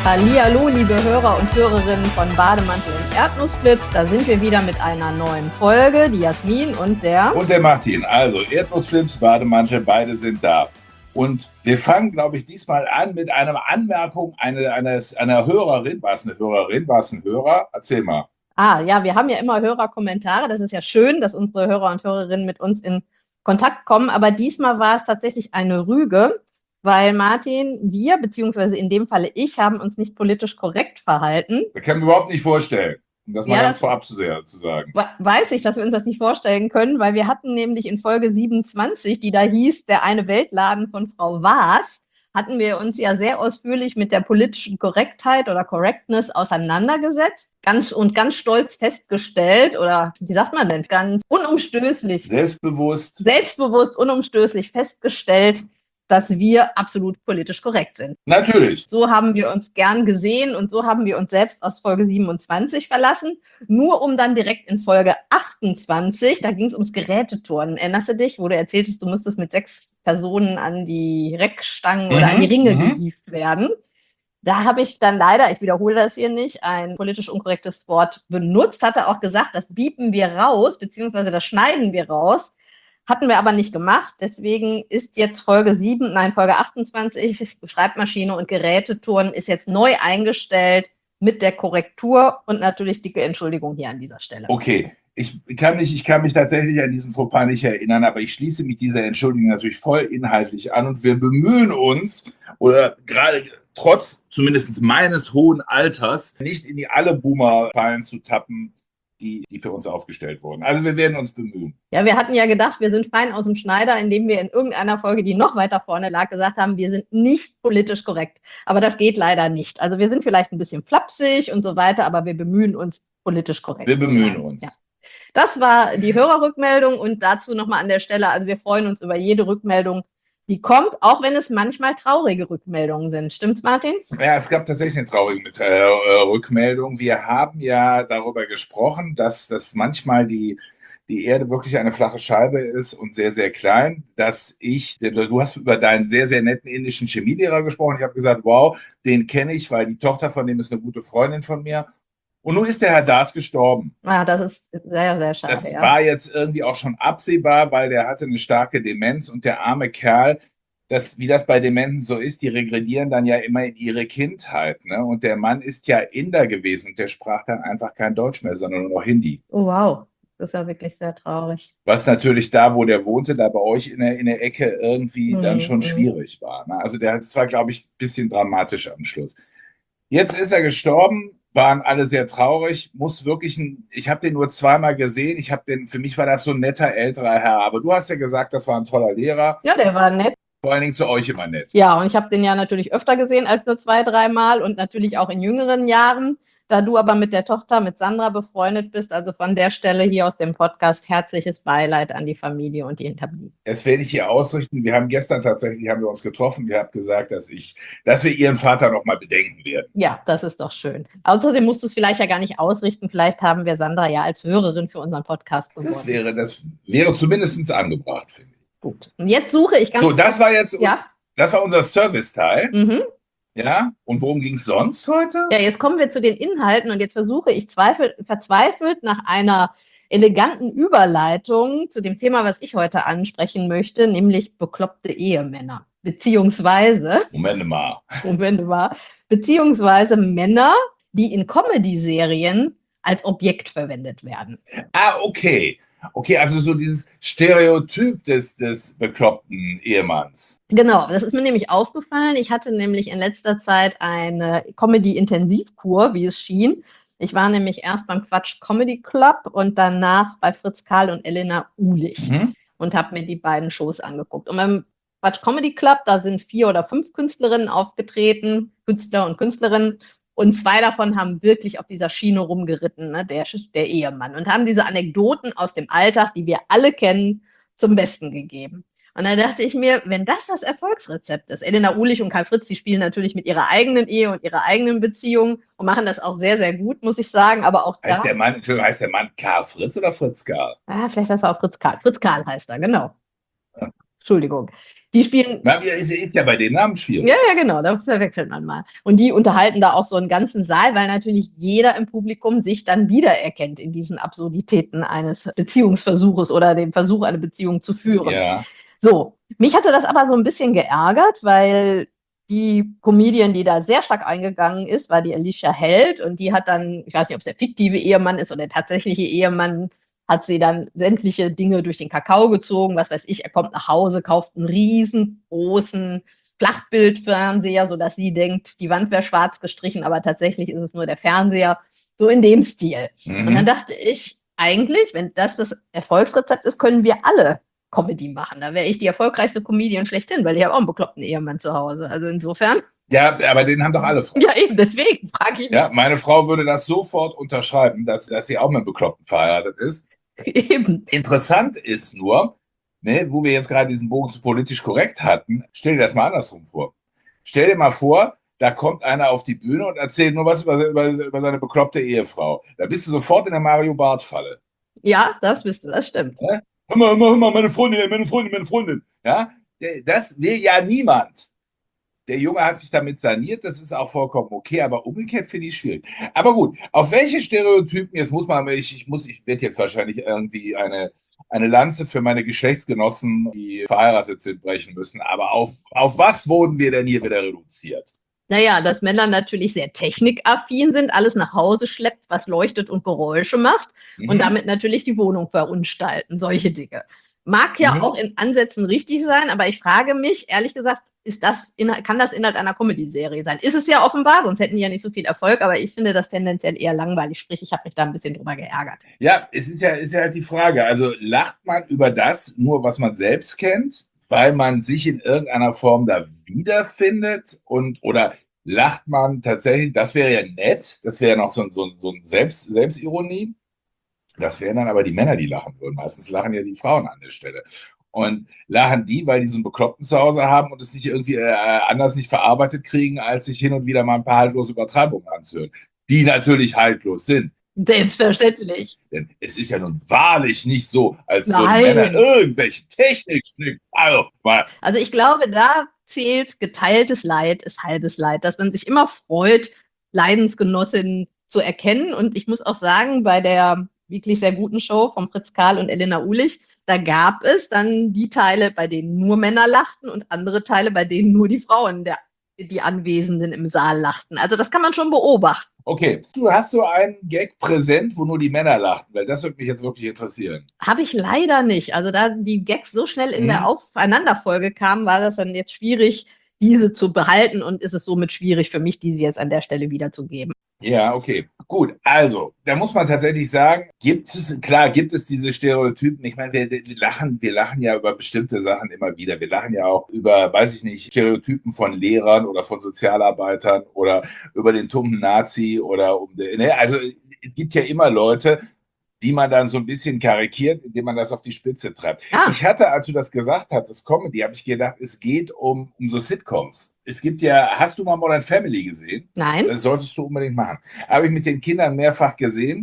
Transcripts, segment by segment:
Hallihallo, liebe Hörer und Hörerinnen von Bademantel und Erdnussflips. Da sind wir wieder mit einer neuen Folge. Die Jasmin und der Martin. Also Erdnussflips, Bademantel, beide sind da. Und wir fangen, glaube ich, diesmal an mit einer Anmerkung einer Hörerin. War es eine Hörerin? War es ein Hörer? Erzähl mal. Ja, wir haben ja immer Hörerkommentare. Das ist ja schön, dass unsere Hörer und Hörerinnen mit uns in Kontakt kommen. Aber diesmal war es tatsächlich eine Rüge, weil Martin, wir, beziehungsweise in dem Falle ich, haben uns nicht politisch korrekt verhalten. Das kann ich mir überhaupt nicht vorstellen. Um das mal ganz vorab zu sagen. Weiß ich, dass wir uns das nicht vorstellen können, weil wir hatten nämlich in Folge 27, die da hieß, der eine Weltladen von Frau Waas, hatten wir uns ja sehr ausführlich mit der politischen Korrektheit oder Correctness auseinandergesetzt, ganz stolz festgestellt, oder wie sagt man denn, ganz unumstößlich. Selbstbewusst, unumstößlich festgestellt, dass wir absolut politisch korrekt sind. Natürlich. So haben wir uns gern gesehen und so haben wir uns selbst aus Folge 27 verlassen, nur um dann direkt in Folge 28, da ging es ums Geräteturnen. Erinnerst du dich, wo du erzähltest, du musstest mit 6 Personen an die Reckstangen oder an die Ringe gehievt werden. Da habe ich dann leider, ich wiederhole das hier nicht, ein politisch unkorrektes Wort benutzt, hatte auch gesagt, das biepen wir raus, beziehungsweise das schneiden wir raus. Hatten wir aber nicht gemacht, deswegen ist jetzt Folge 28, Schreibmaschine und Geräteturnen ist jetzt neu eingestellt mit der Korrektur und natürlich dicke Entschuldigung hier an dieser Stelle. Okay, ich kann mich tatsächlich an diesen Fauxpas nicht erinnern, aber ich schließe mich dieser Entschuldigung natürlich voll inhaltlich an und wir bemühen uns, oder gerade trotz zumindest meines hohen Alters, nicht in die alle Boomer-Fallen zu tappen, die für uns aufgestellt wurden. Also wir werden uns bemühen. Ja, wir hatten ja gedacht, wir sind fein aus dem Schneider, indem wir in irgendeiner Folge, die noch weiter vorne lag, gesagt haben, wir sind nicht politisch korrekt. Aber das geht leider nicht. Also wir sind vielleicht ein bisschen flapsig und so weiter, aber wir bemühen uns politisch korrekt. Wir bemühen uns. Ja. Das war die Hörerrückmeldung und dazu nochmal an der Stelle, also wir freuen uns über jede Rückmeldung, die kommt, auch wenn es manchmal traurige Rückmeldungen sind. Stimmt's, Martin? Ja, es gab tatsächlich eine traurige Rückmeldung. Wir haben ja darüber gesprochen, dass manchmal die Erde wirklich eine flache Scheibe ist und sehr, sehr klein. Du hast über deinen sehr, sehr netten indischen Chemielehrer gesprochen. Ich habe gesagt, wow, den kenne ich, weil die Tochter von dem ist eine gute Freundin von mir. Und nun ist der Herr Das gestorben. Das ist sehr, sehr schade. Das war jetzt irgendwie auch schon absehbar, weil der hatte eine starke Demenz und der arme Kerl, wie das bei Dementen so ist, die regredieren dann ja immer in ihre Kindheit. Ne? Und der Mann ist ja Inder gewesen und der sprach dann einfach kein Deutsch mehr, sondern nur noch Hindi. Oh, wow. Das ist ja wirklich sehr traurig. Was natürlich da, wo der wohnte, da bei euch in der Ecke irgendwie dann schon schwierig war. Ne? Also das war, glaube ich, ein bisschen dramatisch am Schluss. Jetzt ist er gestorben. Waren alle sehr traurig, ich habe den nur zweimal gesehen, für mich war das so ein netter älterer Herr, aber du hast ja gesagt, das war ein toller Lehrer. Ja, der war nett. Vor allen Dingen zu euch immer nett. Ja, und ich habe den ja natürlich öfter gesehen als nur 2, 3 Mal und natürlich auch in jüngeren Jahren. Da du aber mit der Tochter, mit Sandra befreundet bist, also von der Stelle hier aus dem Podcast herzliches Beileid an die Familie und die Hinterbliebenen. Das werde ich hier ausrichten. Wir haben gestern tatsächlich uns getroffen. Ihr habt gesagt, dass wir Ihren Vater noch mal bedenken werden. Ja, das ist doch schön. Außerdem musst du es vielleicht ja gar nicht ausrichten. Vielleicht haben wir Sandra ja als Hörerin für unseren Podcast gewonnen. Das wäre zumindest angebracht, finde ich. Gut. Und jetzt suche ich ganz. So, das war unser Service-Teil. Ja, und worum ging es sonst heute? Ja, jetzt kommen wir zu den Inhalten und jetzt versuche ich verzweifelt nach einer eleganten Überleitung zu dem Thema, was ich heute ansprechen möchte, nämlich bekloppte Ehemänner. Beziehungsweise Männer, die in Comedy-Serien als Objekt verwendet werden. Okay. Okay, also so dieses Stereotyp des bekloppten Ehemanns. Genau, das ist mir nämlich aufgefallen. Ich hatte nämlich in letzter Zeit eine Comedy-Intensivkur, wie es schien. Ich war nämlich erst beim Quatsch Comedy Club und danach bei Fritz Karl und Elena Uhlich und habe mir die beiden Shows angeguckt. Und beim Quatsch Comedy Club, da sind 4 oder 5 Künstlerinnen aufgetreten, Künstler und Künstlerinnen. Und 2 davon haben wirklich auf dieser Schiene rumgeritten, ne, der Ehemann, und haben diese Anekdoten aus dem Alltag, die wir alle kennen, zum Besten gegeben. Und da dachte ich mir, wenn das Erfolgsrezept ist, Elena Uhlich und Karl Fritz, die spielen natürlich mit ihrer eigenen Ehe und ihrer eigenen Beziehung und machen das auch sehr, sehr gut, muss ich sagen, aber auch heißt der Mann Karl Fritz oder Fritz Karl? Vielleicht heißt er auch Fritz Karl. Fritz Karl heißt er, genau. Ja. Entschuldigung. Die spielen. Na, ist ja bei den Namen Ja, schwierig. ja, genau, da verwechselt man mal. Und die unterhalten da auch so einen ganzen Saal, weil natürlich jeder im Publikum sich dann wiedererkennt in diesen Absurditäten eines Beziehungsversuches oder dem Versuch, eine Beziehung zu führen. Ja. So, mich hatte das aber so ein bisschen geärgert, weil die Comedian, die da sehr stark eingegangen ist, war die Alicia Held und die hat dann, ich weiß nicht, ob es der fiktive Ehemann ist oder der tatsächliche Ehemann, hat sie dann sämtliche Dinge durch den Kakao gezogen, was weiß ich, er kommt nach Hause, kauft einen riesengroßen Flachbildfernseher, sodass sie denkt, die Wand wäre schwarz gestrichen, aber tatsächlich ist es nur der Fernseher, so in dem Stil. Und dann Mhm. dachte ich, eigentlich, wenn das Erfolgsrezept ist, können wir alle Comedy machen. Da wäre ich die erfolgreichste Comedian schlechthin, weil ich habe auch einen bekloppten Ehemann zu Hause. Also insofern, Ja, aber den haben doch alle Frauen. ja eben, deswegen frage ich Ja, mich meine Frau würde das sofort unterschreiben, dass sie auch mit einem Bekloppten verheiratet ist. eben. Interessant ist nur, ne, wo wir jetzt gerade diesen Bogen zu politisch korrekt hatten, stell dir das mal andersrum vor. Stell dir mal vor, da kommt einer auf die Bühne und erzählt nur was über seine bekloppte Ehefrau. Da bist du sofort in der Mario Barth-Falle. Ja, das bist du, das stimmt. Ne? Hör mal, meine Freundin, meine Freundin, meine Freundin. Ja, das will ja niemand. Der Junge hat sich damit saniert, das ist auch vollkommen okay, aber umgekehrt finde ich schwierig. Aber gut, auf welche Stereotypen, jetzt muss man, ich werde jetzt wahrscheinlich irgendwie eine Lanze für meine Geschlechtsgenossen, die verheiratet sind, brechen müssen, aber auf was wurden wir denn hier wieder reduziert? Naja, dass Männer natürlich sehr technikaffin sind, alles nach Hause schleppt, was leuchtet und Geräusche macht und Mhm. damit natürlich die Wohnung verunstalten, solche Dinge. Mag ja auch Mhm. in Ansätzen richtig sein, aber ich frage mich, ehrlich gesagt, kann das Inhalt einer Comedy-Serie sein? Ist es ja offenbar, sonst hätten die ja nicht so viel Erfolg, aber ich finde das tendenziell eher langweilig, sprich, ich habe mich da ein bisschen drüber geärgert. Ja, ist ja halt die Frage. Also lacht man über das nur, was man selbst kennt, weil man sich in irgendeiner Form da wiederfindet und oder lacht man tatsächlich, das wäre ja nett, das wäre ja noch so ein Selbstironie. Das wären dann aber die Männer, die lachen würden. Meistens lachen ja die Frauen an der Stelle. Und lachen die, weil die so einen Bekloppten zu Hause haben und es nicht irgendwie anders nicht verarbeitet kriegen, als sich hin und wieder mal ein paar haltlose Übertreibungen anzuhören. Die natürlich haltlos sind. Selbstverständlich. Denn es ist ja nun wahrlich nicht so, als würden Männer Nein. irgendwelche Technikstück. Also, mal, Also ich glaube, da zählt geteiltes Leid ist halbes Leid, dass man sich immer freut, Leidensgenossinnen zu erkennen. Und ich muss auch sagen, bei der wirklich sehr guten Show von Fritz Karl und Elena Ulich, da gab es dann die Teile, bei denen nur Männer lachten und andere Teile, bei denen nur die Frauen, die Anwesenden im Saal lachten. Also das kann man schon beobachten. okay. Du hast so einen Gag präsent, wo nur die Männer lachten, weil das würde mich jetzt wirklich interessieren. Habe ich leider nicht. Also da die Gags so schnell in der Hm? Aufeinanderfolge kamen, war das dann jetzt schwierig, diese zu behalten und ist es somit schwierig für mich, diese jetzt an der Stelle wiederzugeben. Ja, okay. Gut, also, da muss man tatsächlich sagen, klar, gibt es diese Stereotypen. Ich meine, wir lachen ja über bestimmte Sachen immer wieder. Wir lachen ja auch über, weiß ich nicht, Stereotypen von Lehrern oder von Sozialarbeitern oder über den tummen Nazi oder ne, also es gibt ja immer Leute, die man dann so ein bisschen karikiert, indem man das auf die Spitze treibt. Ah, Ich hatte, als du das gesagt hattest, Comedy, habe ich gedacht, es geht um so Sitcoms. Es gibt ja, hast du mal Modern Family gesehen? nein. Das solltest du unbedingt machen. Habe ich mit den Kindern mehrfach gesehen.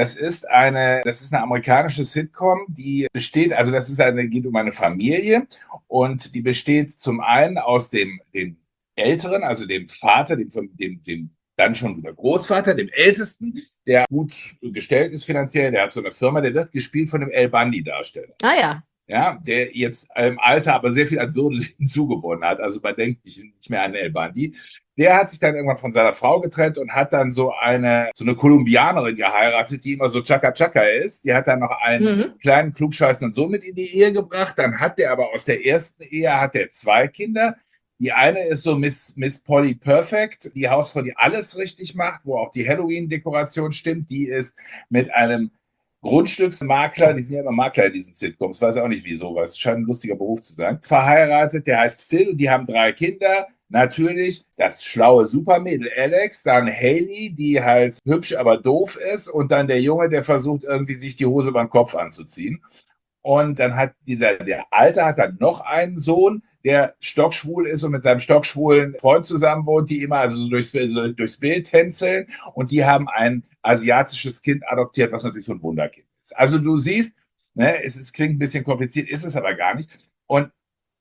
Das ist eine amerikanische Sitcom, die besteht, also geht um eine Familie und die besteht zum einen aus dem Älteren, also dem Vater, dem dann schon wieder Großvater, dem Ältesten, der gut gestellt ist finanziell, der hat so eine Firma, der wird gespielt von dem El Bundy-Darsteller. Ah ja. Ja, der jetzt im Alter aber sehr viel an Würde hinzugewonnen hat. Also man denkt nicht mehr an El Bundy. Der hat sich dann irgendwann von seiner Frau getrennt und hat dann so eine Kolumbianerin geheiratet, die immer so Chaka Chaka ist. Die hat dann noch einen Mhm. kleinen klugscheißenden Sohn mit in die Ehe gebracht. Dann hat der aber aus der ersten Ehe hat der zwei Kinder. Die eine ist so Miss Polly Perfect, die Hausfrau, die alles richtig macht, wo auch die Halloween-Dekoration stimmt. Die ist mit einem Grundstücksmakler, die sind ja immer Makler in diesen Sitcoms, weiß auch nicht wieso, weil es scheint ein lustiger Beruf zu sein. Verheiratet, der heißt Phil und die haben drei Kinder. Natürlich das schlaue Supermädel Alex, dann Haley, die halt hübsch, aber doof ist und dann der Junge, der versucht irgendwie sich die Hose beim Kopf anzuziehen. Und dann hat der Alte hat dann noch einen Sohn, der stockschwul ist und mit seinem stockschwulen Freund zusammen wohnt, die immer also durchs Bild tänzeln. Und die haben ein asiatisches Kind adoptiert, was natürlich so ein Wunderkind ist. Also du siehst, ne, klingt ein bisschen kompliziert, ist es aber gar nicht. Und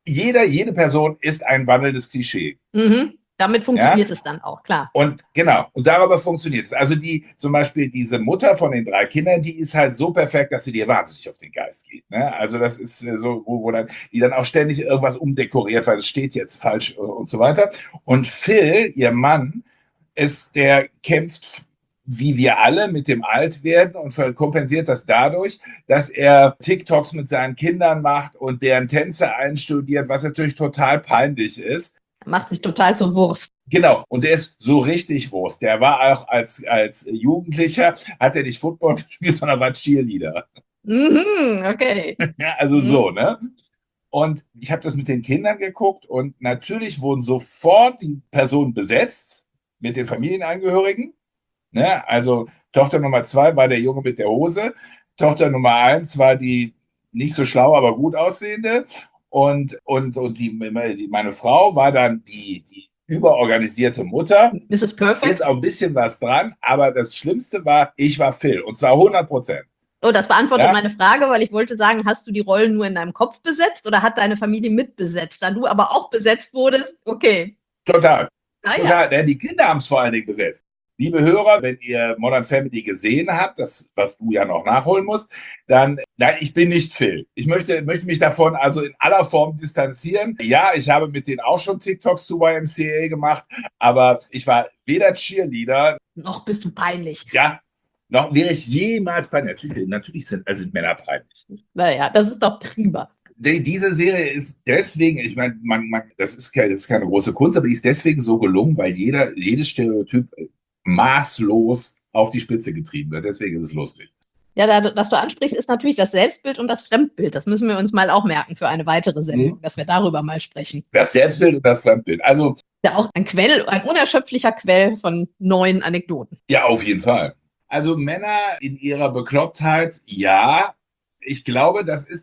jede Person ist ein wandelndes Klischee. Mhm. Damit Ja? funktioniert es dann auch, klar. Und genau, und darüber funktioniert es. Also zum Beispiel diese Mutter von den 3 Kindern, die ist halt so perfekt, dass sie dir wahnsinnig auf den Geist geht. Ne? Also das ist so, wo dann, die dann auch ständig irgendwas umdekoriert, weil es steht jetzt falsch und so weiter. Und Phil, ihr Mann, der kämpft wie wir alle mit dem Altwerden und kompensiert das dadurch, dass er TikToks mit seinen Kindern macht und deren Tänze einstudiert, was natürlich total peinlich ist. Macht sich total zur Wurst. Genau, und der ist so richtig Wurst. Der war auch als Jugendlicher, hat er nicht Football gespielt, sondern war Cheerleader. Mhm, okay. Ja, also Mhm. so, ne? Und ich habe das mit den Kindern geguckt und natürlich wurden sofort die Personen besetzt mit den Familienangehörigen. Ne? Also Tochter Nummer 2 war der Junge mit der Hose, Tochter Nummer 1 war die nicht so schlau, aber gut aussehende und meine Frau war dann die überorganisierte Mutter. Mrs. Ist Perfect? auch ein bisschen was dran, aber das Schlimmste war, ich war Phil und zwar 100%. Oh, das beantwortet Ja, meine Frage, weil ich wollte sagen, hast du die Rollen nur in deinem Kopf besetzt oder hat deine Familie mitbesetzt? Da du aber auch besetzt wurdest, okay. total. Naja. Total. Ja, die Kinder haben es vor allen Dingen besetzt. Liebe Hörer, wenn ihr Modern Family gesehen habt, das, was du ja noch nachholen musst, dann, nein, ich bin nicht Phil. Ich möchte mich davon also in aller Form distanzieren. Ja, ich habe mit denen auch schon TikToks zu YMCA gemacht, aber ich war weder Cheerleader, Noch bist du peinlich. ja, noch wäre ich jemals bei, natürlich sind Männer peinlich. Naja, das ist doch prima. Diese Serie ist deswegen, ich meine, das ist keine große Kunst, aber die ist deswegen so gelungen, weil jedes Stereotyp maßlos auf die Spitze getrieben wird. Deswegen ist es lustig. Ja, was du ansprichst, ist natürlich das Selbstbild und das Fremdbild. Das müssen wir uns mal auch merken für eine weitere Sendung, dass wir darüber mal sprechen. Das Selbstbild und das Fremdbild. Also, Ja, auch ein unerschöpflicher Quell von neuen Anekdoten. ja, auf jeden Fall. Also Männer in ihrer Beklopptheit, ja. Ich glaube,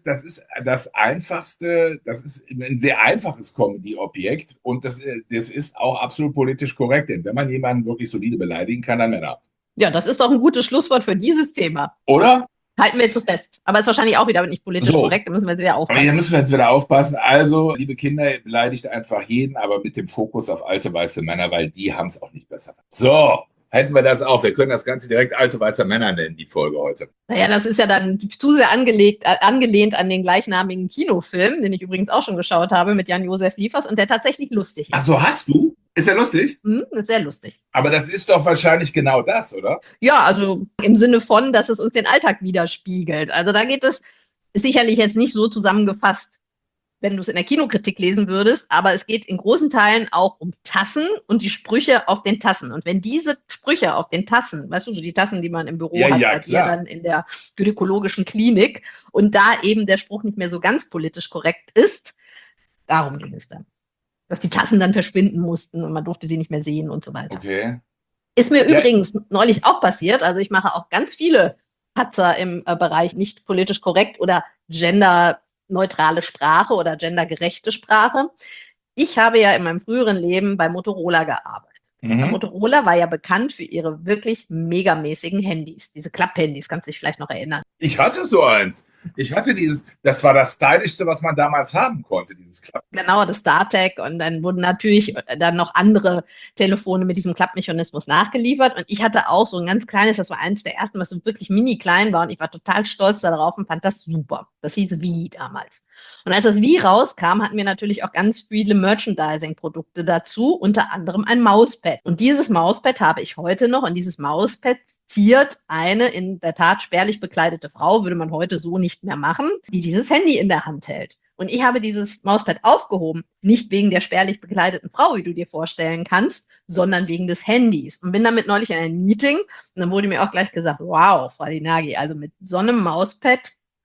das einfachste, das ist ein sehr einfaches Comedy-Objekt und das ist auch absolut politisch korrekt, denn wenn man jemanden wirklich solide beleidigen kann, dann Männer. Ja, das ist doch ein gutes Schlusswort für dieses Thema. Oder? Halten wir jetzt so fest. Aber ist wahrscheinlich auch wieder nicht politisch So, korrekt, da müssen wir sehr aber hier aufpassen. müssen wir jetzt wieder aufpassen. Also, liebe Kinder, beleidigt einfach jeden, aber mit dem Fokus auf alte weiße Männer, weil die haben es auch nicht besser. So, hätten wir das auch. Wir können das Ganze direkt alte weiße Männer nennen, die Folge heute. Naja, das ist ja dann zu sehr angelehnt an den gleichnamigen Kinofilm, den ich übrigens auch schon geschaut habe mit Jan-Josef Liefers und der tatsächlich lustig Ach ist. so, hast du? Ist ja lustig. Ist sehr lustig. Aber das ist doch wahrscheinlich genau das, oder? Ja, also im Sinne von, dass es uns den Alltag widerspiegelt. Also da geht es, ist sicherlich jetzt nicht so zusammengefasst, wenn du es in der Kinokritik lesen würdest, aber es geht in großen Teilen auch um Tassen und die Sprüche auf den Tassen. Und wenn diese Sprüche auf den Tassen, weißt du, so die Tassen, die man im Büro Ja, hat, ja, bei dir klar. dann in der gynäkologischen Klinik, und da eben der Spruch nicht mehr so ganz politisch korrekt ist, darum ging es dann. Dass die Tassen dann verschwinden mussten und man durfte sie nicht mehr sehen und so weiter. Okay. Ist mir Ja, übrigens neulich auch passiert. Also ich mache auch ganz viele Patzer im Bereich nicht politisch korrekt oder genderneutrale Sprache oder gendergerechte Sprache. Ich habe ja in meinem früheren Leben bei Motorola gearbeitet. Motorola war ja bekannt für ihre wirklich megamäßigen Handys, diese Klapphandys, kannst du dich vielleicht noch erinnern. ich hatte so eins. Ich hatte das war das Stylischste, was man damals haben konnte, dieses Klappen. Genau, das StarTech und dann wurden natürlich dann noch andere Telefone mit diesem Klappmechanismus nachgeliefert und ich hatte auch so ein ganz kleines, das war eines der ersten, was so wirklich mini klein war und ich war total stolz darauf und fand das super. Das hieß Wii damals. Und als das Wii rauskam, hatten wir natürlich auch ganz viele Merchandising-Produkte dazu, unter anderem ein Mauspad. Und dieses Mauspad habe ich heute noch und dieses Mauspad ziert eine in der Tat spärlich bekleidete Frau, würde man heute so nicht mehr machen, die dieses Handy in der Hand hält. Und ich habe dieses Mauspad aufgehoben, nicht wegen der spärlich bekleideten Frau, wie du dir vorstellen kannst, sondern wegen des Handys. Und bin damit neulich in ein Meeting und dann wurde mir auch gleich gesagt, wow, Frau Dinagi, also mit so einem Mauspad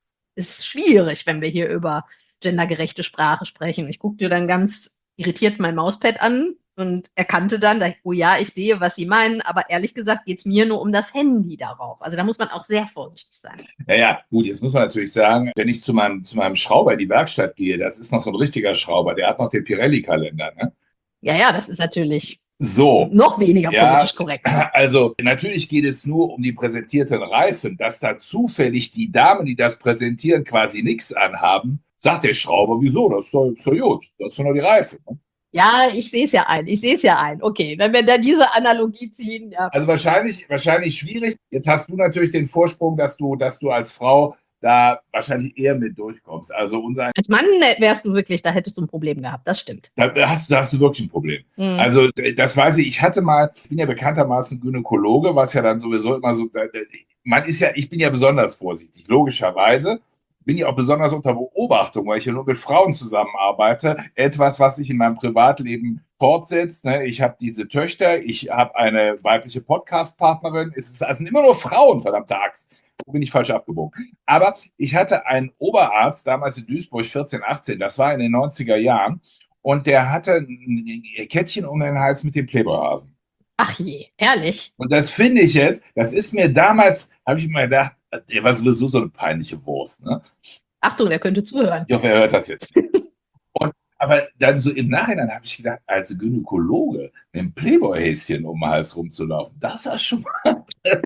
ist schwierig, wenn wir hier über gendergerechte Sprache sprechen. Ich guckte dann ganz irritiert mein Mauspad an und erkannte dann, oh ja, ich sehe, was Sie meinen, aber ehrlich gesagt geht es mir nur um das Handy darauf. Also da muss man auch sehr vorsichtig sein. Naja, gut, jetzt muss man natürlich sagen, wenn ich zu meinem Schrauber in die Werkstatt gehe, das ist noch so ein richtiger Schrauber, der hat noch den Pirelli-Kalender, ne? Ja, ja, das ist natürlich So. noch weniger Ja, politisch korrekt. also natürlich geht es nur um die präsentierten Reifen, dass da zufällig die Damen, die das präsentieren, quasi nichts anhaben. Sagt der Schrauber, wieso? Das ist doch gut. Das ist doch nur die Reife. Ne? Ja, ich sehe es ja ein. Ich sehe es ja ein. Okay, wenn wir da diese Analogie ziehen, ja. Also wahrscheinlich schwierig. Jetzt hast du natürlich den Vorsprung, dass du als Frau da wahrscheinlich eher mit durchkommst. Also Als Mann wärst du wirklich, da hättest du ein Problem gehabt. Das stimmt. da hast du wirklich ein Problem. Mhm. Also das weiß ich. Ich bin ja bekanntermaßen Gynäkologe, was ja dann sowieso immer so, ich bin ja besonders vorsichtig, logischerweise. Bin ja auch besonders unter Beobachtung, weil ich ja nur mit Frauen zusammenarbeite. Etwas, was sich in meinem Privatleben fortsetzt. Ne? Ich habe diese Töchter, ich habe eine weibliche Podcast-Partnerin. Es sind immer nur Frauen, verdammte Axt. Wo bin ich falsch abgebogen? Aber ich hatte einen Oberarzt damals in Duisburg, 14, 18, das war in den 90er Jahren, und der hatte ein Kettchen um den Hals mit dem Playboy-Hasen. Ach je, ehrlich. Und das finde ich jetzt, das ist mir damals, habe ich mir gedacht, der war sowieso so eine peinliche Wurst. Ne? Achtung, der könnte zuhören. Ich hoffe, er hört das jetzt nicht. Und, aber dann so im Nachhinein habe ich gedacht, als Gynäkologe mit einem Playboy-Häschen um den Hals rumzulaufen, das ist schon mal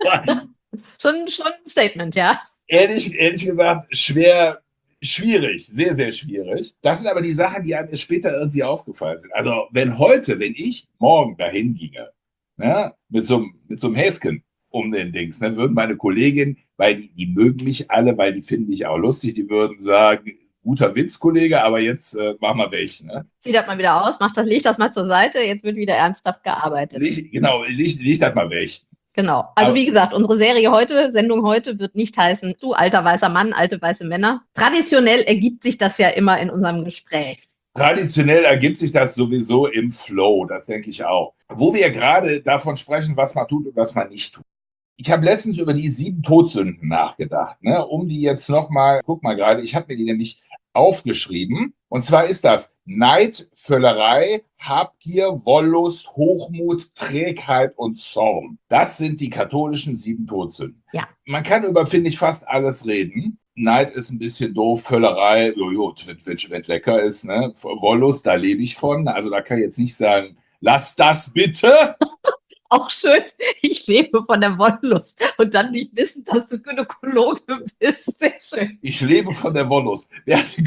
Schon ein Statement, ja. ehrlich gesagt schwierig, sehr, sehr schwierig. Das sind aber die Sachen, die einem später irgendwie aufgefallen sind. Also wenn ich morgen dahin ginge, ne, mit so einem Häschen um den Dings, dann würden meine Kolleginnen, weil die mögen mich alle, weil die finden mich auch lustig, die würden sagen, guter Witz, Kollege, aber jetzt mach mal weg. Ne? Zieh das mal wieder aus, leg das mal zur Seite, jetzt wird wieder ernsthaft gearbeitet. Leg das mal weg. Genau. Also Aber wie gesagt, unsere Sendung heute wird nicht heißen, du alter weißer Mann, alte weiße Männer. Traditionell ergibt sich das ja immer in unserem Gespräch. traditionell ergibt sich das sowieso im Flow, das denke ich auch. Wo wir gerade davon sprechen, was man tut und was man nicht tut. Ich habe letztens über die 7 Todsünden nachgedacht, ne? Um die jetzt nochmal, guck mal gerade, ich habe mir die nämlich aufgeschrieben. Und zwar ist das Neid, Völlerei, Habgier, Wollust, Hochmut, Trägheit und Zorn. Das sind die katholischen 7 Todsünden. Ja. Man kann über, finde ich, fast alles reden. Neid ist ein bisschen doof, Völlerei, jojo, wenn lecker ist, ne? Wollust, da lebe ich von. Also da kann ich jetzt nicht sagen, lass das bitte. Auch schön, ich lebe von der Wollust und dann nicht wissen, dass du Gynäkologe bist. Sehr schön. Ich lebe von der Wollust. Wer hat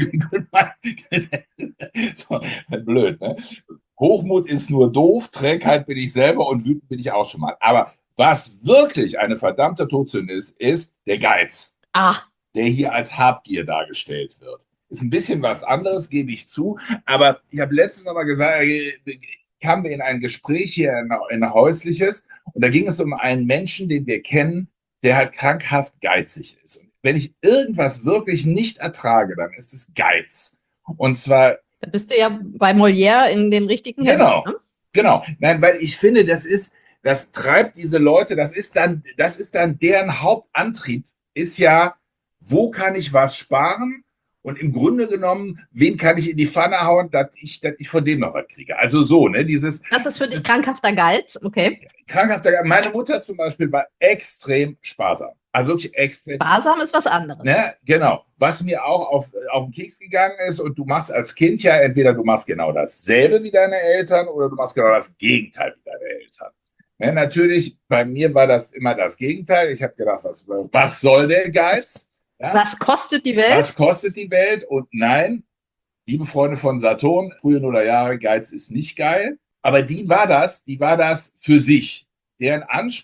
so, blöd, ne? Hochmut ist nur doof, Trägheit bin ich selber und wütend bin ich auch schon mal. Aber was wirklich eine verdammte Todsünde ist der Geiz, der hier als Habgier dargestellt wird. Ist ein bisschen was anderes, gebe ich zu. Aber ich habe letztens noch mal gesagt, kamen wir in ein Gespräch hier in ein häusliches und da ging es um einen Menschen, den wir kennen, der halt krankhaft geizig ist. Und wenn ich irgendwas wirklich nicht ertrage, dann ist es Geiz. Und zwar. Da bist du ja bei Molière in den richtigen Händen. Ne? Genau. Nein, weil ich finde, das treibt diese Leute, das ist dann deren Hauptantrieb, ist ja, wo kann ich was sparen? Und im Grunde genommen, wen kann ich in die Pfanne hauen, dass ich von dem noch was kriege? Also so, ne? Das ist für dich krankhafter Geiz, okay. Krankhafter Geiz. Meine Mutter zum Beispiel war extrem sparsam. Also wirklich extrem. Sparsam ist was anderes. Ne? Genau. Was mir auch auf den Keks gegangen ist, und du machst als Kind ja entweder du machst genau dasselbe wie deine Eltern oder du machst genau das Gegenteil wie deine Eltern. Ne? Natürlich, bei mir war das immer das Gegenteil. Ich habe gedacht, was soll der Geiz? Ja? Was kostet die Welt? Was kostet die Welt? Und nein, liebe Freunde von Saturn, frühe Nullerjahre, Geiz ist nicht geil. Aber die war das für sich. Deren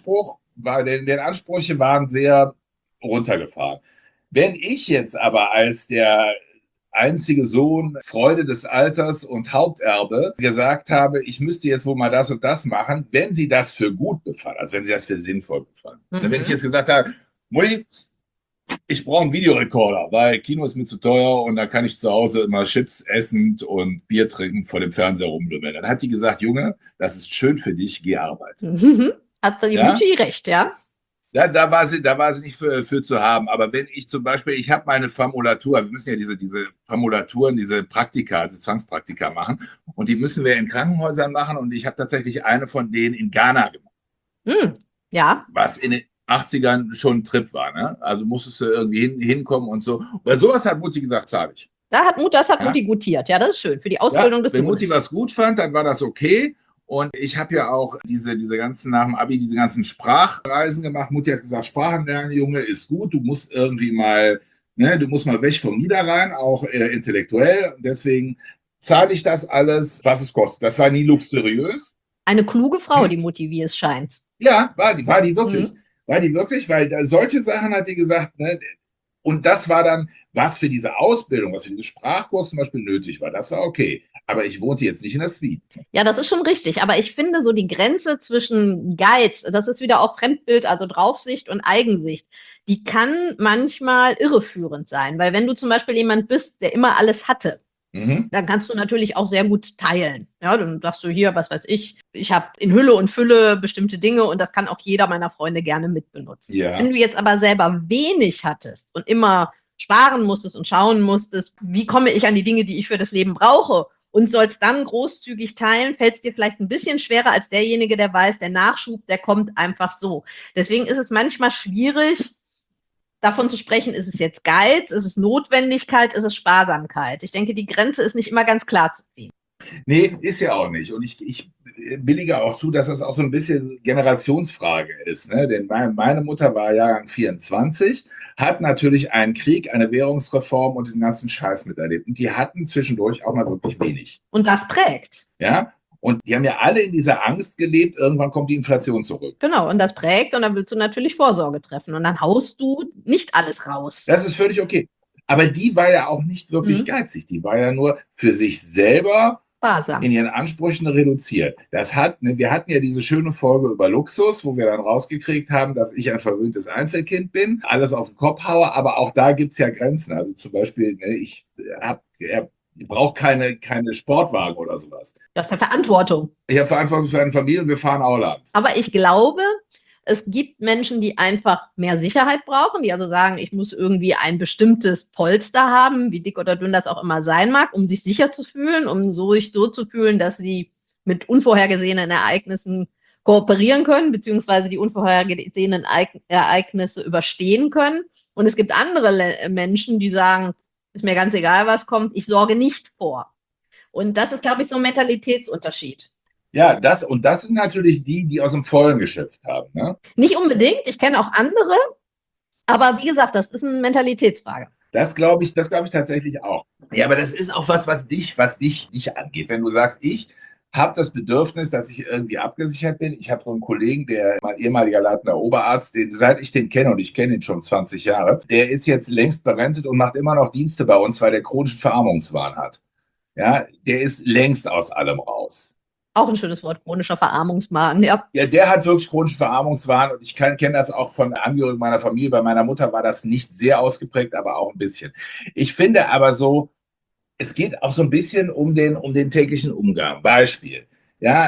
Ansprüche waren sehr runtergefahren. Wenn ich jetzt aber als der einzige Sohn, Freude des Alters und Haupterbe gesagt habe, ich müsste jetzt wohl mal das und das machen, wenn sie das für gut befand, also wenn sie das für sinnvoll befand. Wenn ich jetzt gesagt habe, Mutti, ich brauche einen Videorekorder, weil Kino ist mir zu teuer und da kann ich zu Hause immer Chips essend und Bier trinken vor dem Fernseher rumdümmeln. Dann hat die gesagt, Junge, das ist schön für dich, geh arbeiten. Hat die Mutti recht, ja? Ja, da war sie nicht für zu haben. Aber wenn ich zum Beispiel, ich habe meine Formulatur, wir müssen ja diese Formulaturen, diese Praktika, also Zwangspraktika machen und die müssen wir in Krankenhäusern machen und ich habe tatsächlich eine von denen in Ghana gemacht. Ja. Was in den 80ern schon ein Trip war, ne? Also musstest du irgendwie hinkommen und so. Bei sowas hat Mutti gesagt, zahle ich. Das hat Mutti gutiert. Ja, das ist schön. Für die Ausbildung des Sohnes. Wenn Mutti was gut fand, dann war das okay. Und ich habe ja auch diese ganzen, nach dem Abi, diese ganzen Sprachreisen gemacht. Mutti hat gesagt, Sprachen lernen, Junge, ist gut. Du musst irgendwie mal Ne, du musst mal weg vom Niederrhein, auch intellektuell. Und deswegen zahle ich das alles, was es kostet. Das war nie luxuriös. Eine kluge Frau, Hm? die Mutti, wie es scheint. Ja, war die wirklich. Mhm. War die wirklich, weil da, solche Sachen hat die gesagt, ne? Und das war dann, was für diese Ausbildung, was für diese Sprachkurs zum Beispiel nötig war. Das war okay. Aber ich wohnte jetzt nicht in der Suite. Ja, das ist schon richtig. Aber ich finde so die Grenze zwischen Geiz, das ist wieder auch Fremdbild, also Draufsicht und Eigensicht, die kann manchmal irreführend sein. Weil wenn du zum Beispiel jemand bist, der immer alles hatte, Mhm. dann kannst du natürlich auch sehr gut teilen. Ja, dann sagst du hier, was weiß ich habe in Hülle und Fülle bestimmte Dinge und das kann auch jeder meiner Freunde gerne mitbenutzen. Wenn Ja. du jetzt aber selber wenig hattest und immer sparen musstest und schauen musstest, wie komme ich an die Dinge, die ich für das Leben brauche und sollst dann großzügig teilen, fällt es dir vielleicht ein bisschen schwerer als derjenige, der weiß, der Nachschub, der kommt einfach so. Deswegen ist es manchmal schwierig, davon zu sprechen, ist es jetzt Geiz, ist es Notwendigkeit, ist es Sparsamkeit. Ich denke, die Grenze ist nicht immer ganz klar zu ziehen. Nee, ist ja auch nicht. Und ich billige auch zu, dass das auch so ein bisschen Generationsfrage ist. Ne? Denn meine Mutter war Jahrgang 24, hat natürlich einen Krieg, eine Währungsreform und diesen ganzen Scheiß miterlebt. Und die hatten zwischendurch auch mal wirklich wenig. Und das prägt. Ja? Und die haben ja alle in dieser Angst gelebt, irgendwann kommt die Inflation zurück. Genau, und das prägt und dann willst du natürlich Vorsorge treffen und dann haust du nicht alles raus. Das ist völlig okay. Aber die war ja auch nicht wirklich geizig. Die war ja nur für sich selber Sparsam. in ihren Ansprüchen reduziert. Wir hatten ja diese schöne Folge über Luxus, wo wir dann rausgekriegt haben, dass ich ein verwöhntes Einzelkind bin, alles auf den Kopf haue, aber auch da gibt es ja Grenzen. Also zum Beispiel, ich brauche keine Sportwagen oder sowas. Das ist ja Verantwortung. Ich habe Verantwortung für eine Familie und wir fahren Auland. Aber ich glaube, es gibt Menschen, die einfach mehr Sicherheit brauchen, die also sagen, ich muss irgendwie ein bestimmtes Polster haben, wie dick oder dünn das auch immer sein mag, um sich sicher zu fühlen, um sich so zu fühlen, dass sie mit unvorhergesehenen Ereignissen kooperieren können, beziehungsweise die unvorhergesehenen Ereignisse überstehen können. Und es gibt andere Menschen, die sagen, ist mir ganz egal, was kommt, ich sorge nicht vor. Und das ist, glaube ich, so ein Mentalitätsunterschied. Ja, das sind natürlich die aus dem Vollen geschöpft haben. Ne? Nicht unbedingt, ich kenne auch andere, aber wie gesagt, das ist eine Mentalitätsfrage. Das glaube ich tatsächlich auch. Ja, aber das ist auch was dich angeht. Wenn du sagst, ich habe das Bedürfnis, dass ich irgendwie abgesichert bin. Ich habe so einen Kollegen, der mein ehemaliger leitender Oberarzt, seit ich den kenne, und ich kenne ihn schon 20 Jahre, der ist jetzt längst berentet und macht immer noch Dienste bei uns, weil der chronischen Verarmungswahn hat. Ja, der ist längst aus allem raus. Auch ein schönes Wort, chronischer Verarmungswahn, ja. Ja, der hat wirklich chronischen Verarmungswahn und ich kenne das auch von Angehörigen meiner Familie. Bei meiner Mutter war das nicht sehr ausgeprägt, aber auch ein bisschen. Ich finde aber so, es geht auch so ein bisschen um den täglichen Umgang. Beispiel, ja,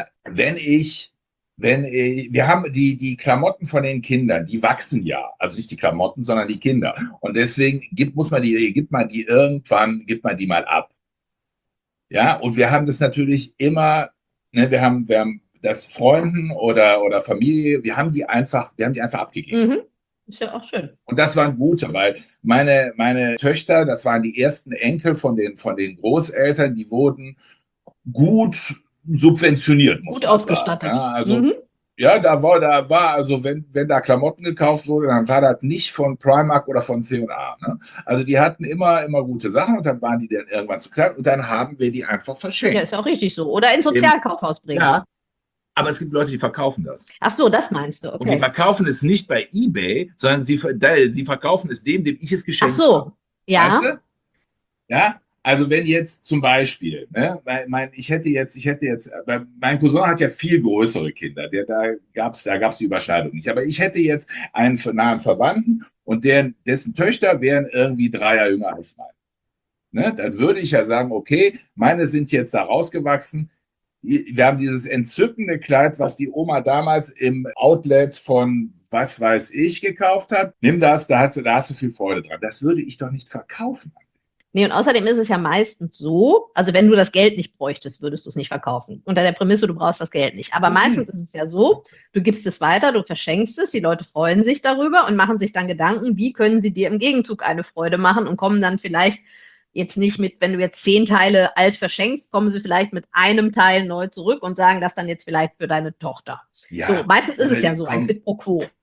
wir haben die Klamotten von den Kindern, die wachsen ja, also nicht die Klamotten, sondern die Kinder. Und deswegen gibt man die mal ab. Ja, und wir haben das natürlich immer, ne, wir haben das Freunden oder Familie, wir haben die einfach abgegeben. Mhm. Ist ja auch schön. Und das waren gute, weil meine Töchter, das waren die ersten Enkel von den Großeltern, die wurden gut subventioniert, muss Gut man ausgestattet. sagen. Ja, also, ja, da war, also wenn da Klamotten gekauft wurde, dann war das nicht von Primark oder von C&A. Ne? Also die hatten immer gute Sachen und dann waren die dann irgendwann zu klein und dann haben wir die einfach verschenkt. Ja, ist ja auch richtig so. Oder ins Sozialkaufhaus bringen. Ja, aber es gibt Leute, die verkaufen das. Ach so, das meinst du, okay. Und die verkaufen es nicht bei eBay, sondern sie verkaufen es dem ich es geschenkt habe. Ach so, ja. Weißt du? Ja, also wenn jetzt zum Beispiel, ne, mein Cousin hat ja viel größere Kinder, da gab's die Überschneidung nicht. Aber ich hätte jetzt einen nahen Verwandten und dessen Töchter wären irgendwie 3 Jahre jünger als meine. Ne, dann würde ich ja sagen, okay, meine sind jetzt da rausgewachsen. Wir haben dieses entzückende Kleid, was die Oma damals im Outlet von was weiß ich gekauft hat. Nimm das, da hast du viel Freude dran. Das würde ich doch nicht verkaufen. Nee, und außerdem ist es ja meistens so, also wenn du das Geld nicht bräuchtest, würdest du es nicht verkaufen. Unter der Prämisse, du brauchst das Geld nicht. Aber meistens ist es ja so, du gibst es weiter, du verschenkst es, die Leute freuen sich darüber und machen sich dann Gedanken, wie können sie dir im Gegenzug eine Freude machen und kommen dann vielleicht jetzt nicht mit, wenn du jetzt 10 Teile alt verschenkst, kommen sie vielleicht mit einem Teil neu zurück und sagen das dann jetzt vielleicht für deine Tochter. Ja, so, meistens ist es ja so, ein Quid pro quo.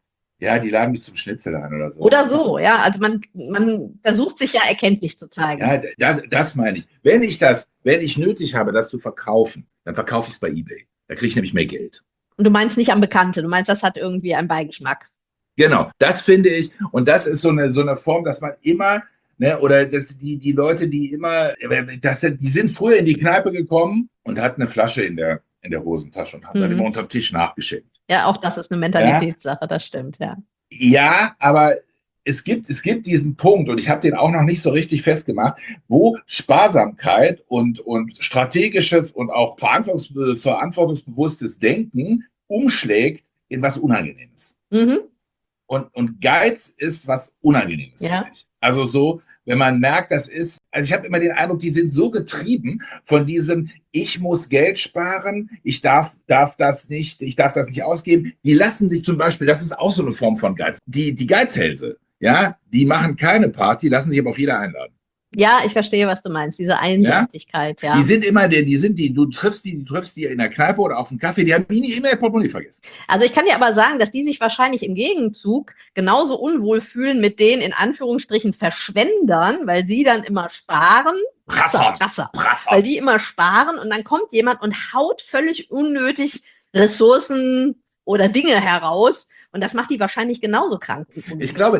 Ja, die laden mich zum Schnitzel ein oder so. Oder so, ja. Also man versucht sich ja erkenntlich zu zeigen. Ja, das meine ich. Wenn ich nötig habe, das zu verkaufen, dann verkaufe ich es bei eBay. Da kriege ich nämlich mehr Geld. Und du meinst nicht am Bekannte, du meinst, das hat irgendwie einen Beigeschmack. Genau, das finde ich. Und das ist so eine Form, dass man immer, ne, oder dass die Leute, die immer, die sind früher in die Kneipe gekommen und hatten eine Flasche in der Hosentasche und haben dann immer unterm Tisch nachgeschenkt. Ja, auch das ist eine Ja, Mentalitätssache, das stimmt, ja. ja, aber es gibt diesen Punkt, und ich habe den auch noch nicht so richtig festgemacht, wo Sparsamkeit und strategisches und auch verantwortungsbewusstes Denken umschlägt in was Unangenehmes. Mhm. Und Geiz ist was Unangenehmes, Ja. finde ich. Also so, wenn man merkt, also ich habe immer den Eindruck, die sind so getrieben von diesem, ich muss Geld sparen, ich darf das nicht ausgeben. Die lassen sich zum Beispiel, das ist auch so eine Form von Geiz. Die Geizhälse, ja, die machen keine Party, lassen sich aber auf jeder einladen. Ja, ich verstehe, was du meinst, diese Ja? Einseitigkeit, Die ja. sind immer, du triffst die in der Kneipe oder auf dem Kaffee, die haben nie immer ihr Portemonnaie vergessen. Also ich kann dir aber sagen, dass die sich wahrscheinlich im Gegenzug genauso unwohl fühlen mit den in Anführungsstrichen Verschwendern, weil sie dann immer sparen. Prasser. Weil die immer sparen und dann kommt jemand und haut völlig unnötig Ressourcen oder Dinge heraus und das macht die wahrscheinlich genauso krank. Ich glaube,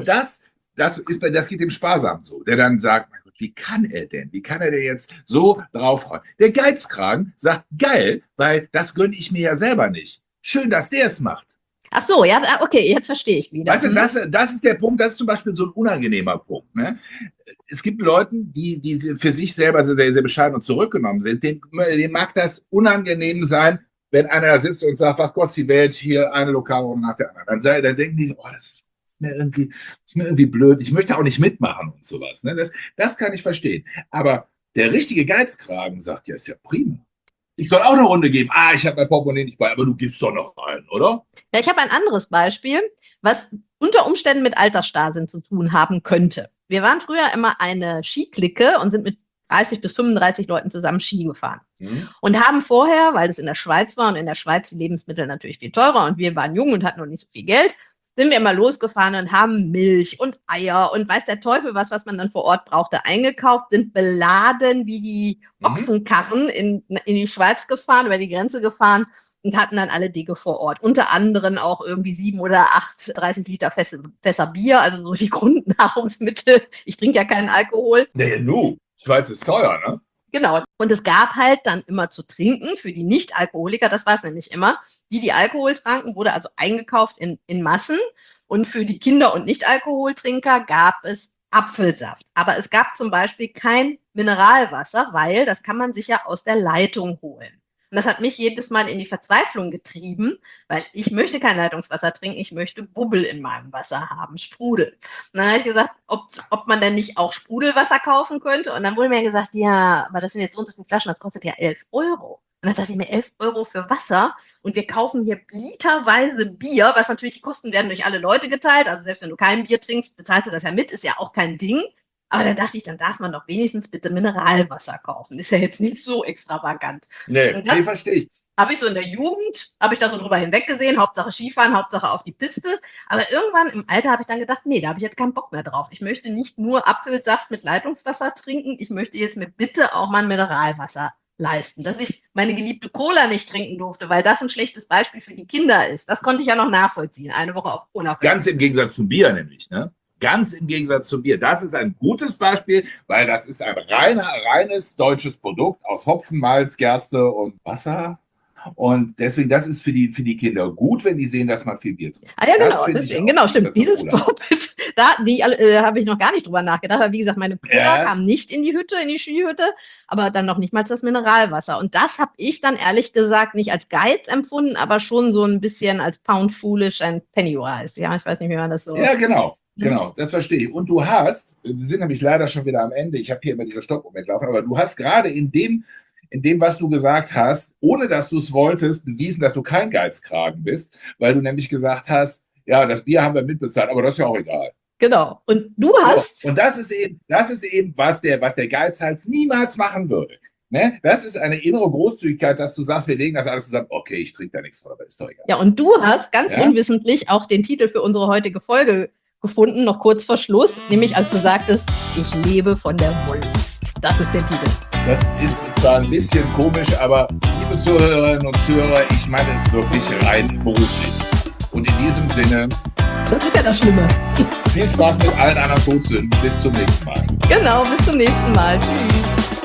das geht dem Sparsam so, der dann sagt, mein Gott, wie kann er denn? Wie kann er denn jetzt so draufhauen? Der Geizkragen sagt, geil, weil das gönne ich mir ja selber nicht. Schön, dass der es macht. Ach so, ja, okay, jetzt verstehe ich wieder. Weißt du, das ist der Punkt, das ist zum Beispiel so ein unangenehmer Punkt. Ne? Es gibt Leute, die für sich selber sehr, sehr bescheiden und zurückgenommen sind, denen mag das unangenehm sein, wenn einer da sitzt und sagt, was kostet die Welt, hier eine Lokalwohnung nach der anderen. Dann denken die, oh, das ist mir irgendwie blöd, ich möchte auch nicht mitmachen und sowas. Ne? Das kann ich verstehen. Aber der richtige Geizkragen sagt, ja, ist ja prima. Ich soll auch eine Runde geben. Ich habe mein Portemonnaie nicht bei, aber du gibst doch noch einen, oder? Ja, ich habe ein anderes Beispiel, was unter Umständen mit Altersstarrsinn zu tun haben könnte. Wir waren früher immer eine Skiklicke und sind mit 30 bis 35 Leuten zusammen Ski gefahren. Und haben vorher, weil es in der Schweiz war und in der Schweiz die Lebensmittel natürlich viel teurer und wir waren jung und hatten noch nicht so viel Geld, sind wir immer losgefahren und haben Milch und Eier und weiß der Teufel was man dann vor Ort brauchte, eingekauft, sind beladen wie die Ochsenkarren in die Schweiz gefahren, über die Grenze gefahren und hatten dann alle Dinge vor Ort. Unter anderem auch irgendwie 7 oder 8 30 Liter Fässer Bier, also so die Grundnahrungsmittel. Ich trinke ja keinen Alkohol. Naja, Schweiz ist teuer, ne? Genau. Und es gab halt dann immer zu trinken für die Nicht-Alkoholiker, das war es nämlich immer. Die Alkohol tranken, wurde also eingekauft in Massen. Und für die Kinder- und Nicht-Alkoholtrinker gab es Apfelsaft. Aber es gab zum Beispiel kein Mineralwasser, weil das kann man sich ja aus der Leitung holen. Und das hat mich jedes Mal in die Verzweiflung getrieben, weil ich möchte kein Leitungswasser trinken, ich möchte Bubbel in meinem Wasser haben, Sprudel. Und dann habe ich gesagt, ob man denn nicht auch Sprudelwasser kaufen könnte. Und dann wurde mir gesagt, ja, aber das sind jetzt so und so viele Flaschen, das kostet ja 11 Euro. Und dann dachte ich mir, 11 Euro für Wasser und wir kaufen hier literweise Bier, was natürlich, die Kosten werden durch alle Leute geteilt. Also selbst wenn du kein Bier trinkst, bezahlst du das ja mit, ist ja auch kein Ding. Aber da dachte ich, dann darf man doch wenigstens bitte Mineralwasser kaufen. Ist ja jetzt nicht so extravagant. Nee, verstehe ich. Habe ich so in der Jugend, habe ich da so drüber hinweggesehen, Hauptsache Skifahren, Hauptsache auf die Piste. Aber irgendwann im Alter habe ich dann gedacht, nee, da habe ich jetzt keinen Bock mehr drauf. Ich möchte nicht nur Apfelsaft mit Leitungswasser trinken, ich möchte jetzt mir bitte auch mal ein Mineralwasser leisten. Dass ich meine geliebte Cola nicht trinken durfte, weil das ein schlechtes Beispiel für die Kinder ist, das konnte ich ja noch nachvollziehen. Eine Woche auf Cola. Ganz im Gegensatz zum Bier nämlich, ne? Ganz im Gegensatz zum Bier. Das ist ein gutes Beispiel, weil das ist ein reines deutsches Produkt aus Hopfen, Malz, Gerste und Wasser. Und deswegen, das ist für die Kinder gut, wenn die sehen, dass man viel Bier trinkt. Ja, genau, deswegen, genau, stimmt. Dieses Vorbild, habe ich noch gar nicht drüber nachgedacht, aber wie gesagt, meine Cola kam nicht in die Hütte, in die Skihütte, aber dann noch nicht mal das Mineralwasser. Und das habe ich dann ehrlich gesagt nicht als Geiz empfunden, aber schon so ein bisschen als Pound Foolish and Penny Wise. Ja, ich weiß nicht, wie man das so. Ja, genau. Genau, das verstehe ich. Und wir sind nämlich leider schon wieder am Ende, ich habe hier immer diese Stopp-Moment laufen, aber du hast gerade in dem, was du gesagt hast, ohne dass du es wolltest, bewiesen, dass du kein Geizkragen bist, weil du nämlich gesagt hast, ja, das Bier haben wir mitbezahlt, aber das ist ja auch egal. Genau. Und du hast. So, und das ist eben, was der Geizhals niemals machen würde. Ne? Das ist eine innere Großzügigkeit, dass du sagst, wir legen das alles zusammen. Okay, ich trinke da nichts von, aber ist doch egal. Ja, und du hast ganz Ja? unwissentlich auch den Titel für unsere heutige Folge gefunden, noch kurz vor Schluss, nämlich als du sagtest, ich lebe von der Wollust. Das ist der Titel. Das ist zwar ein bisschen komisch, aber liebe Zuhörerinnen und Zuhörer, ich meine es wirklich rein beruflich. Und in diesem Sinne, Das ist ja das Schlimme. viel Spaß mit allen anderen Todsünden. Bis zum nächsten Mal. Genau, bis zum nächsten Mal. Tschüss.